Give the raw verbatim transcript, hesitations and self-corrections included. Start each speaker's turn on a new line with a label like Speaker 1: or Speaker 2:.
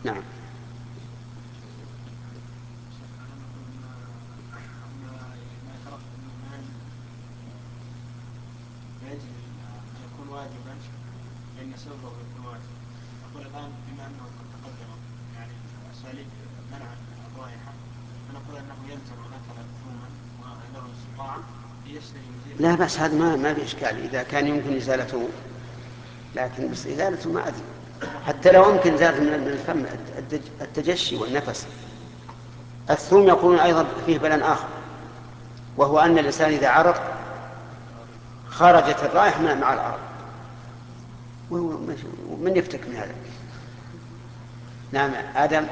Speaker 1: نعم.
Speaker 2: يجب أن يكون واجبا لأن سببه يكون واجب. أقول الآن بما أنه قد تقدم يعني أساليب منع الرائحة، فنقول أنه يلزم من أكل ثوما وعنده استطاعة يشتري مزيل.
Speaker 1: لا بس هذا ما ما بإشكال إذا كان يمكن إزالته، لكن بس إزالته ما أدري، حتى لو يمكن إزالته من الفم التجشي والنفس. الثوم يقولون أيضا فيه بلن آخر، وهو أن الإنسان إذا عرق خرجت الرائحة مع العرق، ومن يفتك من هذا. نعم آدم.